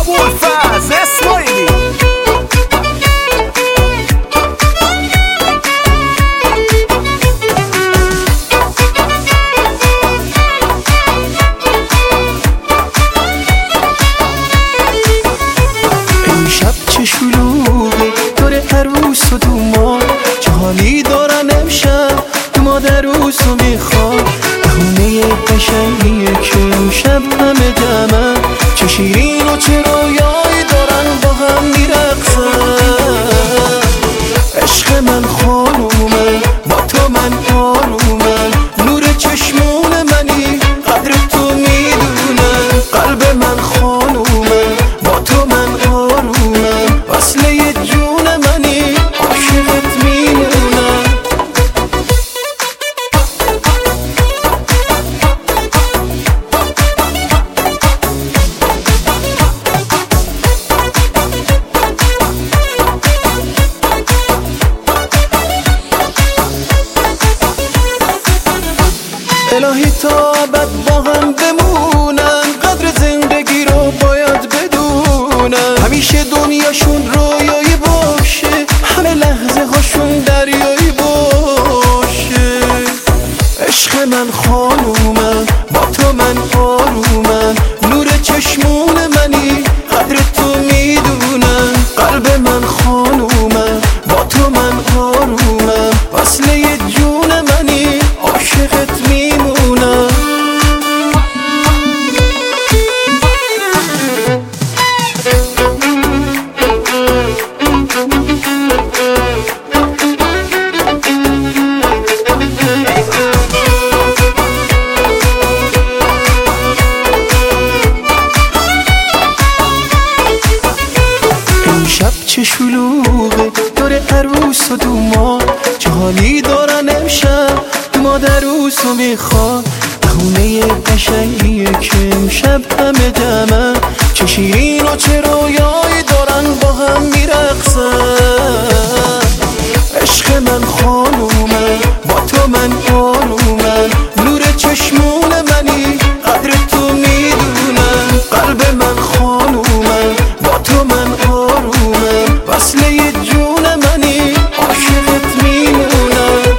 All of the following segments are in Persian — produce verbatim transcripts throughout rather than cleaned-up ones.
ابوالفضل اسماعیلی. امشب چه شلوغه دور عروس و دومار، جهانی دارن امشب دوماد عروس رو میخواد. خونه قشنگیه که امشب همه جمعه، چه شیرین و چه رویایی دارن با هم میرقصن. عشق من خانومه با تو من آرومم، نور چشمون منی قدر تو میدونم. قلب من خانومه با تو من آرومم، وصله جون منی عاشقت میمونم. الهی تا ابد با هم بمونن، قدر زندگی رو باید بدونن. همیشه دنیاشون رویایی باشه، همه لحظه هاشون دریایی باشه. عشق من خانومم با تو من آرومم، نور چشمون منی قدر تو میدونم. قلب من خانومم با تو من آرومم، وصله جون منی عاشقت میمونم. امشب چه شلوغه دور عروس و دوماد، جهانی دارن امشب دوماد عروس رو میخواد. خونه قشنگیه که امشب همه جمعه، چه شیرین و چه رویایی دارن با هم میرقصن. عشق من خانومه با تو من آرومم، نور چشمون منی قدر تو میدونم. قلب من خانومه با تو من آرومم، وصله جون منی عاشقت میمونم.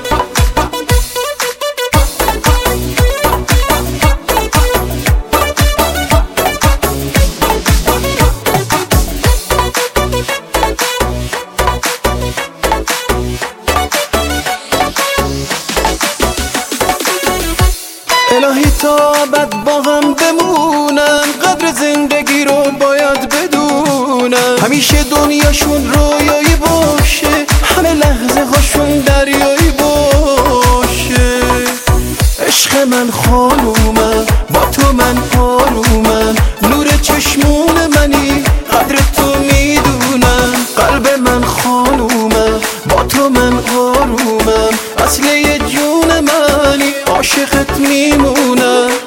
الهی تا ابد با هم بمونن، قدر زندگی رو باید بدونن. همیشه دنیاشون رویایی باشه، همه لحظه هاشون دریایی باشه. عشق من خانومم با تو من آرومم، نور چشمون منی قدر تو میدونم. قلب من خانومم با تو من آرومم، اصله جون منی عاشقت میمونم.